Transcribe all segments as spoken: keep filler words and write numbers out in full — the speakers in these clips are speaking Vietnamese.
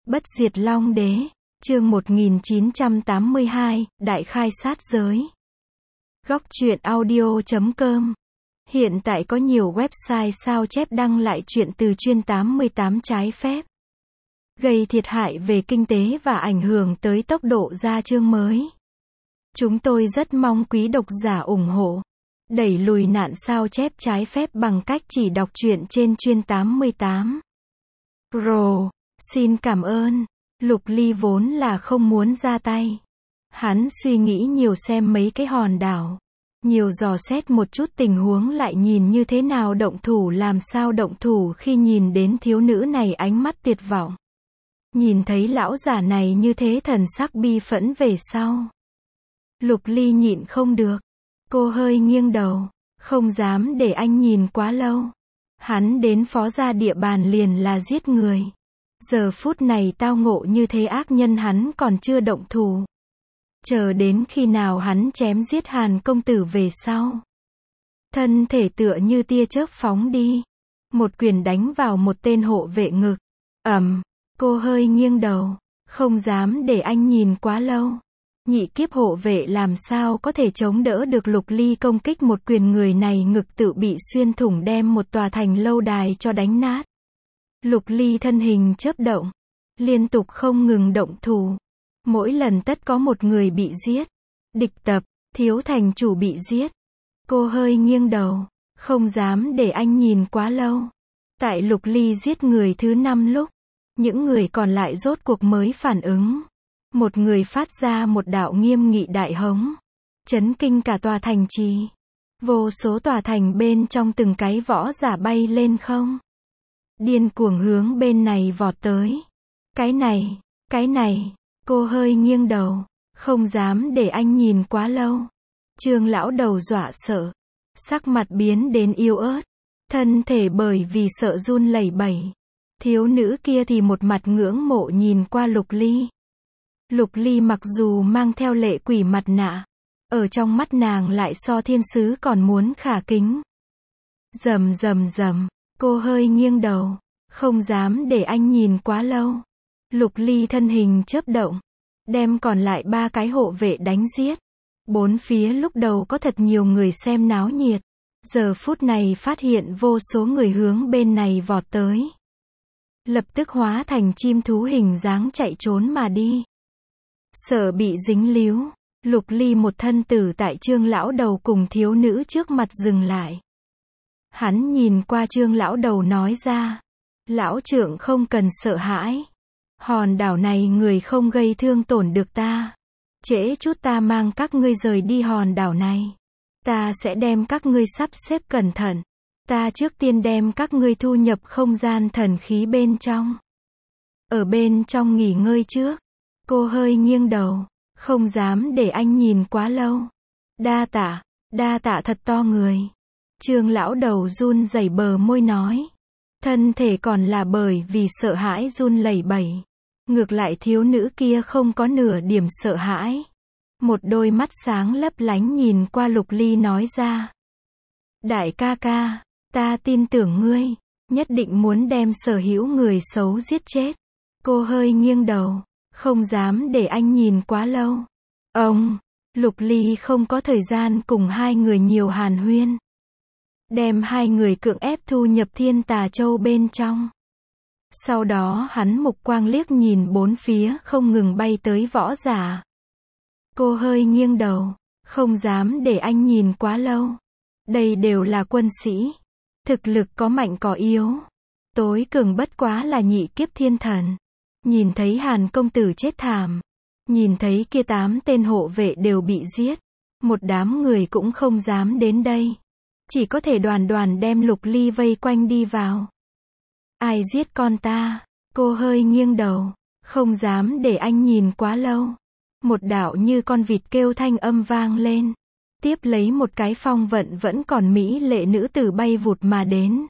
Bất diệt Long Đế, chương một nghìn chín trăm tám mươi hai, Đại khai sát giới. Góc truyện audio chấm com. Hiện tại có nhiều website sao chép đăng lại truyện từ chuyên tám mươi tám trái phép, gây thiệt hại về kinh tế và ảnh hưởng tới tốc độ ra chương mới. Chúng tôi rất mong quý độc giả ủng hộ, đẩy lùi nạn sao chép trái phép bằng cách chỉ đọc truyện trên chuyên tám mươi tám. Pro, xin cảm ơn. Lục Ly vốn là không muốn ra tay. Hắn suy nghĩ nhiều xem mấy cái hòn đảo, nhiều dò xét một chút tình huống lại nhìn như thế nào động thủ làm sao động thủ khi nhìn đến thiếu nữ này ánh mắt tuyệt vọng. Nhìn thấy lão giả này như thế thần sắc bi phẫn về sau. Lục Ly nhịn không được. Cô hơi nghiêng đầu, không dám để anh nhìn quá lâu. Hắn đến phó gia địa bàn liền là giết người. Giờ phút này tao ngộ như thế ác nhân hắn còn chưa động thủ. Chờ đến khi nào hắn chém giết Hàn công tử về sau. Thân thể tựa như tia chớp phóng đi. Một quyền đánh vào một tên hộ vệ ngực. Ầm, cô hơi nghiêng đầu, không dám để anh nhìn quá lâu. Nhị kiếp hộ vệ làm sao có thể chống đỡ được Lục Ly công kích một quyền, người này ngực tự bị xuyên thủng đem một tòa thành lâu đài cho đánh nát. Lục Ly thân hình chớp động, liên tục không ngừng động thủ. Mỗi lần tất có một người bị giết. Địch tập, thiếu thành chủ bị giết. Cô hơi nghiêng đầu, không dám để anh nhìn quá lâu. Tại Lục Ly giết người thứ năm lúc, những người còn lại rốt cuộc mới phản ứng. Một người phát ra một đạo nghiêm nghị đại hống, chấn kinh cả tòa thành trì. Vô số tòa thành bên trong từng cái võ giả bay lên không, điên cuồng hướng bên này vọt tới. Cái này, cái này, cô hơi nghiêng đầu, không dám để anh nhìn quá lâu. Trương lão đầu dọa sợ, sắc mặt biến đến yếu ớt, thân thể bởi vì sợ run lẩy bẩy. Thiếu nữ kia thì một mặt ngưỡng mộ nhìn qua Lục Ly. Lục Ly mặc dù mang theo lệ quỷ mặt nạ, ở trong mắt nàng lại so thiên sứ còn muốn khả kính. Rầm rầm rầm, cô hơi nghiêng đầu, không dám để anh nhìn quá lâu. Lục Ly thân hình chớp động, đem còn lại ba cái hộ vệ đánh giết. Bốn phía lúc đầu có thật nhiều người xem náo nhiệt, giờ phút này phát hiện vô số người hướng bên này vọt tới. Lập tức hóa thành chim thú hình dáng chạy trốn mà đi. Sợ bị dính líu, Lục Ly một thân tử tại Trương lão đầu cùng thiếu nữ trước mặt dừng lại. Hắn nhìn qua Trương lão đầu nói ra, lão trưởng không cần sợ hãi. Hòn đảo này người không gây thương tổn được ta. Trễ chút ta mang các ngươi rời đi hòn đảo này. Ta sẽ đem các ngươi sắp xếp cẩn thận. Ta trước tiên đem các ngươi thu nhập không gian thần khí bên trong. Ở bên trong nghỉ ngơi trước. Cô hơi nghiêng đầu, không dám để anh nhìn quá lâu. Đa tạ, đa tạ thật to người. Trương lão đầu run rẩy bờ môi nói. Thân thể còn là bởi vì sợ hãi run lẩy bẩy. Ngược lại thiếu nữ kia không có nửa điểm sợ hãi. Một đôi mắt sáng lấp lánh nhìn qua Lục Ly nói ra. Đại ca ca, ta tin tưởng ngươi, nhất định muốn đem sở hữu người xấu giết chết. Cô hơi nghiêng đầu, không dám để anh nhìn quá lâu. Ông, Lục Ly không có thời gian cùng hai người nhiều hàn huyên. Đem hai người cưỡng ép thu nhập Thiên Tà Châu bên trong. Sau đó hắn mục quang liếc nhìn bốn phía không ngừng bay tới võ giả. Cô hơi nghiêng đầu, không dám để anh nhìn quá lâu. Đây đều là quân sĩ. Thực lực có mạnh có yếu. Tối cường bất quá là nhị kiếp thiên thần. Nhìn thấy Hàn công tử chết thảm, nhìn thấy kia tám tên hộ vệ đều bị giết, một đám người cũng không dám đến đây. Chỉ có thể đoàn đoàn đem Lục Ly vây quanh đi vào. Ai giết con ta? Cô hơi nghiêng đầu, không dám để anh nhìn quá lâu. Một đạo như con vịt kêu thanh âm vang lên. Tiếp lấy một cái phong vận vẫn còn mỹ lệ nữ tử bay vụt mà đến.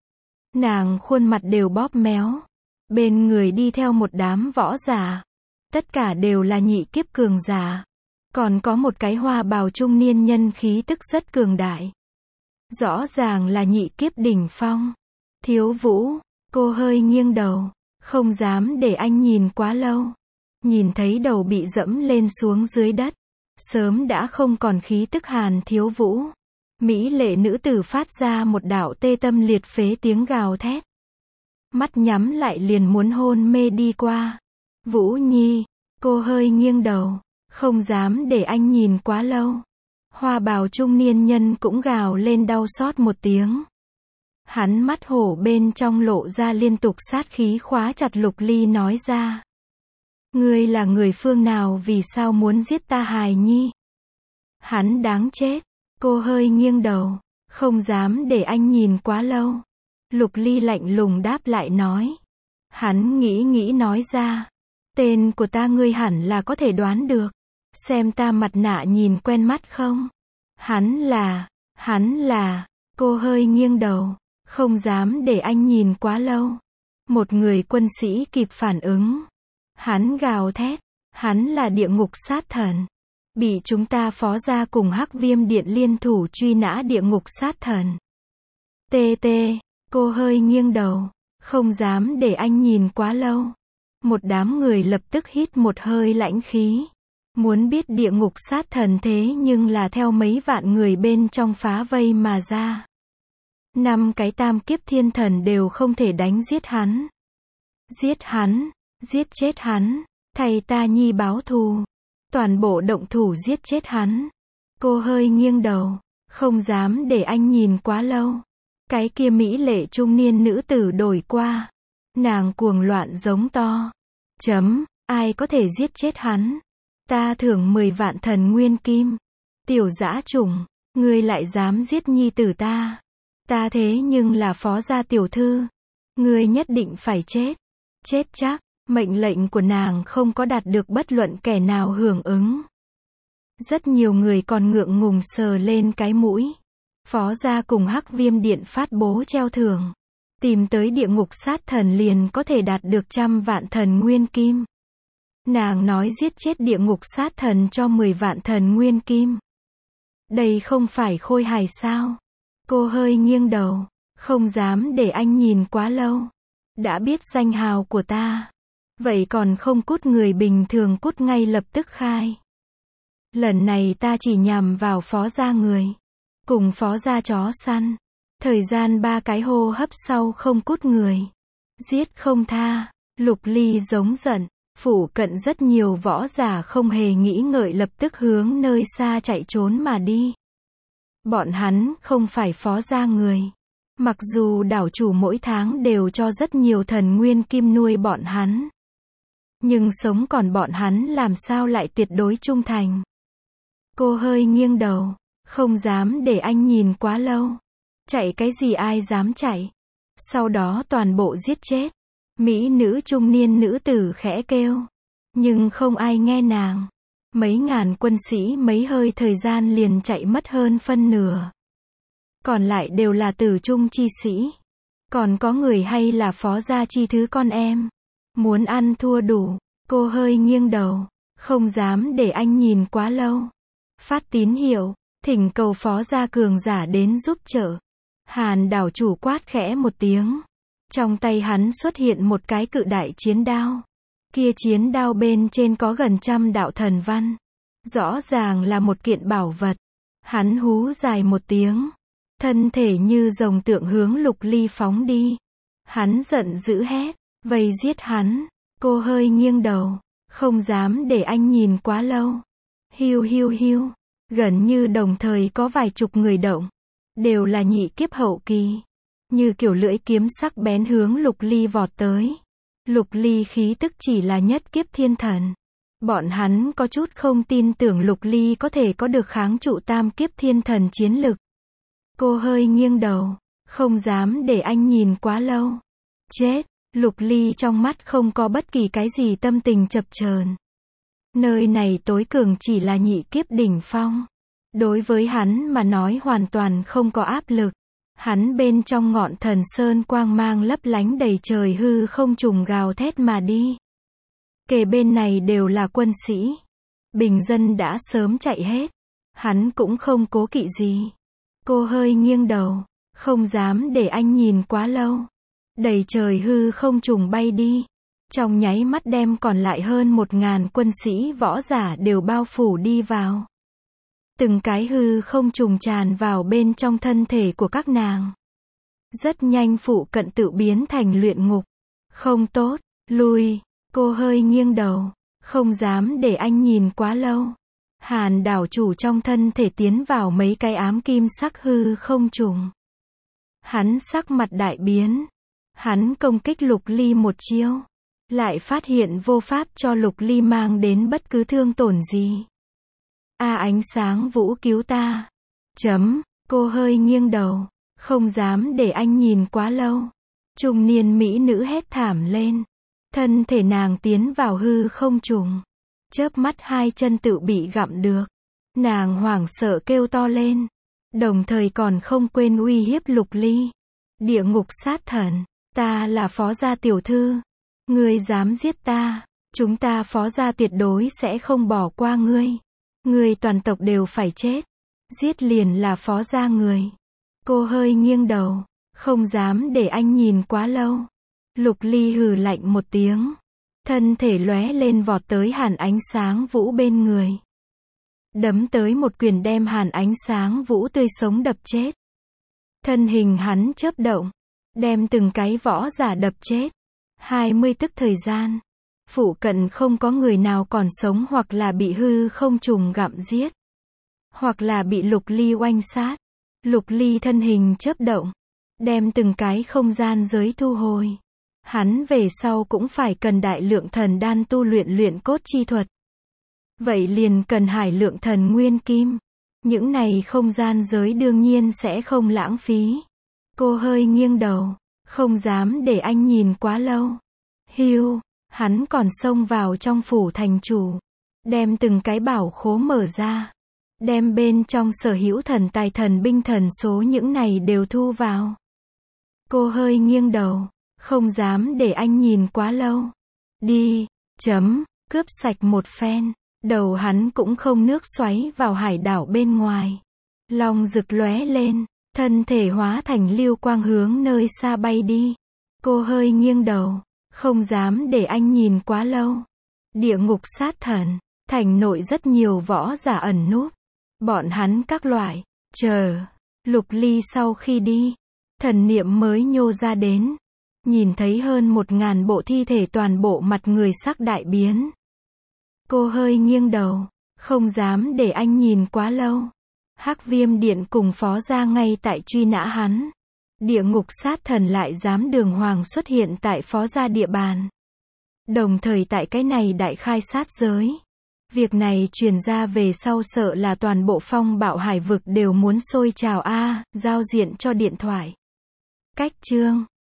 Nàng khuôn mặt đều bóp méo. Bên người đi theo một đám võ giả. Tất cả đều là nhị kiếp cường giả. Còn có một cái hoa bào trung niên nhân khí tức rất cường đại. Rõ ràng là nhị kiếp đỉnh phong. Thiếu Vũ, cô hơi nghiêng đầu, Không dám để anh nhìn quá lâu. Nhìn thấy đầu bị dẫm lên xuống dưới đất. Sớm đã không còn khí tức Hàn Thiếu Vũ. Mỹ lệ nữ tử phát ra một đạo tê tâm liệt phế tiếng gào thét. Mắt nhắm lại liền muốn hôn mê đi qua. Vũ Nhi, cô hơi nghiêng đầu. Không dám để anh nhìn quá lâu. Hoa bào trung niên nhân cũng gào lên đau xót một tiếng. Hắn mắt hổ bên trong lộ ra liên tục sát khí khóa chặt Lục Ly nói ra. Ngươi là người phương nào, vì sao muốn giết ta hài nhi? Hắn đáng chết. Cô hơi nghiêng đầu. Không dám để anh nhìn quá lâu. Lục Ly lạnh lùng đáp lại nói. Hắn nghĩ nghĩ nói ra. Tên của ta ngươi hẳn là có thể đoán được. Xem ta mặt nạ nhìn quen mắt không? Hắn là, hắn là, cô hơi nghiêng đầu. Không dám để anh nhìn quá lâu. Một người quân sĩ kịp phản ứng. Hắn gào thét. Hắn là địa ngục sát thần. Bị chúng ta phó gia cùng Hắc Viêm Điện liên thủ truy nã địa ngục sát thần. Tê tê, cô hơi nghiêng đầu. Không dám để anh nhìn quá lâu. Một đám người lập tức hít một hơi lãnh khí. Muốn biết địa ngục sát thần thế nhưng là theo mấy vạn người bên trong phá vây mà ra. Năm cái tam kiếp thiên thần đều không thể đánh giết hắn. Giết hắn, giết chết hắn, thầy ta nhi báo thù. Toàn bộ động thủ giết chết hắn. Cô hơi nghiêng đầu, không dám để anh nhìn quá lâu. Cái kia mỹ lệ trung niên nữ tử đổi qua. Nàng cuồng loạn giống to. Chấm, ai có thể giết chết hắn? Ta thưởng mười vạn thần nguyên kim. Tiểu dã chủng, ngươi lại dám giết nhi tử ta. Ta thế nhưng là phó gia tiểu thư. Ngươi nhất định phải chết. Chết chắc. Mệnh lệnh của nàng không có đạt được bất luận kẻ nào hưởng ứng. Rất nhiều người còn ngượng ngùng sờ lên cái mũi. Phó gia cùng Hắc Viêm Điện phát bố treo thưởng. Tìm tới địa ngục sát thần liền có thể đạt được trăm vạn thần nguyên kim. Nàng nói giết chết địa ngục sát thần cho mười vạn thần nguyên kim. Đây không phải khôi hài sao? Cô hơi nghiêng đầu. Không dám để anh nhìn quá lâu. Đã biết danh hào của ta. Vậy còn không cút, người bình thường cút ngay lập tức khai. Lần này ta chỉ nhằm vào phó gia người. Cùng phó gia chó săn. Thời gian ba cái hô hấp sau không cút người. Giết không tha. Lục Ly giống giận. Phủ cận rất nhiều võ giả không hề nghĩ ngợi lập tức hướng nơi xa chạy trốn mà đi. Bọn hắn không phải phó gia người. Mặc dù đảo chủ mỗi tháng đều cho rất nhiều thần nguyên kim nuôi bọn hắn. Nhưng sống còn bọn hắn làm sao lại tuyệt đối trung thành. Cô hơi nghiêng đầu. Không dám để anh nhìn quá lâu. Chạy cái gì, ai dám chạy. Sau đó toàn bộ giết chết. Mỹ nữ trung niên nữ tử khẽ kêu. Nhưng không ai nghe nàng. Mấy ngàn quân sĩ mấy hơi thời gian liền chạy mất hơn phân nửa. Còn lại đều là tử trung chi sĩ. Còn có người hay là phó gia chi thứ con em. Muốn ăn thua đủ. Cô hơi nghiêng đầu. Không dám để anh nhìn quá lâu. Phát tín hiệu. Thỉnh cầu phó gia cường giả đến giúp trợ. Hàn đảo chủ quát khẽ một tiếng. Trong tay hắn xuất hiện một cái cự đại chiến đao. Kia chiến đao bên trên có gần trăm đạo thần văn. Rõ ràng là một kiện bảo vật. Hắn hú dài một tiếng. Thân thể như rồng tượng hướng Lục Ly phóng đi. Hắn giận dữ hét. Vây giết hắn. Cô hơi nghiêng đầu. Không dám để anh nhìn quá lâu. Hiu hiu hiu. Gần như đồng thời có vài chục người động. Đều là nhị kiếp hậu kỳ. Như kiểu lưỡi kiếm sắc bén hướng Lục Ly vọt tới. Lục Ly khí tức chỉ là nhất kiếp thiên thần. Bọn hắn có chút không tin tưởng Lục Ly có thể có được kháng trụ tam kiếp thiên thần chiến lực. Cô hơi nghiêng đầu. Không dám để anh nhìn quá lâu. Chết. Lục Ly trong mắt không có bất kỳ cái gì tâm tình chập chờn. Nơi này tối cường chỉ là nhị kiếp đỉnh phong. Đối với hắn mà nói hoàn toàn không có áp lực. Hắn bên trong ngọn thần sơn quang mang lấp lánh đầy trời hư không trùng gào thét mà đi. Kề bên này đều là quân sĩ. Bình dân đã sớm chạy hết. Hắn cũng không cố kỵ gì. Cô hơi nghiêng đầu. Không dám để anh nhìn quá lâu. Đầy trời hư không trùng bay đi. Trong nháy mắt đem còn lại hơn một ngàn quân sĩ võ giả đều bao phủ đi vào. Từng cái hư không trùng tràn vào bên trong thân thể của các nàng. Rất nhanh phụ cận tự biến thành luyện ngục. Không tốt, lui, cô hơi nghiêng đầu, không dám để anh nhìn quá lâu. Hàn đảo chủ trong thân thể tiến vào mấy cái ám kim sắc hư không trùng. Hắn sắc mặt đại biến. Hắn công kích Lục Ly một chiêu. Lại phát hiện vô pháp cho Lục Ly mang đến bất cứ thương tổn gì. A ánh sáng vũ cứu ta. Chấm, cô hơi nghiêng đầu. Không dám để anh nhìn quá lâu. Trung niên mỹ nữ hét thảm lên. Thân thể nàng tiến vào hư không trùng. Chớp mắt hai chân tự bị gặm được. Nàng hoảng sợ kêu to lên. Đồng thời còn không quên uy hiếp Lục Ly. Địa ngục sát thần. Ta là phó gia tiểu thư. Ngươi dám giết ta. Chúng ta phó gia tuyệt đối sẽ không bỏ qua ngươi. Ngươi toàn tộc đều phải chết. Giết liền là phó gia người. Cô hơi nghiêng đầu. Không dám để anh nhìn quá lâu. Lục Ly hừ lạnh một tiếng. Thân thể lóe lên vọt tới Hàn ánh sáng vũ bên người. Đấm tới một quyền đem Hàn ánh sáng vũ tươi sống đập chết. Thân hình hắn chớp động. Đem từng cái võ giả đập chết. hai mươi tức thời gian. Phụ cận không có người nào còn sống hoặc là bị hư không trùng gặm giết. Hoặc là bị Lục Ly oanh sát. Lục Ly thân hình chớp động. Đem từng cái không gian giới thu hồi. Hắn về sau cũng phải cần đại lượng thần đan tu luyện luyện cốt chi thuật. Vậy liền cần hải lượng thần nguyên kim. Những này không gian giới đương nhiên sẽ không lãng phí. Cô hơi nghiêng đầu. Không dám để anh nhìn quá lâu. Hiu, hắn còn xông vào trong phủ thành chủ. Đem từng cái bảo khố mở ra. Đem bên trong sở hữu thần tài thần binh thần số những này đều thu vào. Cô hơi nghiêng đầu. Không dám để anh nhìn quá lâu. Đi, chấm, cướp sạch một phen. Đầu hắn cũng không nước xoáy vào hải đảo bên ngoài. Long rực lóe lên. Thân thể hóa thành lưu quang hướng nơi xa bay đi. Cô hơi nghiêng đầu. Không dám để anh nhìn quá lâu. Địa ngục sát thần. Thành nội rất nhiều võ giả ẩn núp. Bọn hắn các loại. Chờ. Lục Ly sau khi đi. Thần niệm mới nhô ra đến. Nhìn thấy hơn một ngàn bộ thi thể toàn bộ mặt người sắc đại biến. Cô hơi nghiêng đầu. Không dám để anh nhìn quá lâu. Hắc Viêm Điện cùng phó gia ngay tại truy nã hắn. Địa ngục sát thần lại dám đường hoàng xuất hiện tại phó gia địa bàn. Đồng thời tại cái này đại khai sát giới. Việc này truyền ra về sau sợ là toàn bộ phong bạo hải vực đều muốn sôi trào a, giao diện cho điện thoại. Cách chương